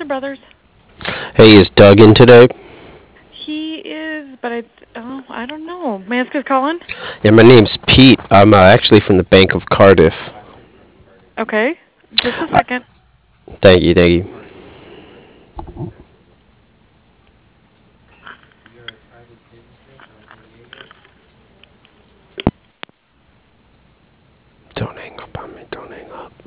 Brothers. Hey, is Doug in today? He is, but I don't know. May I ask who's calling? Yeah, my name's Pete. I'm actually from the Bank of Cardiff. Okay, just a Uh, second. thank you, thank you. Don't hang up on me. Don't hang up.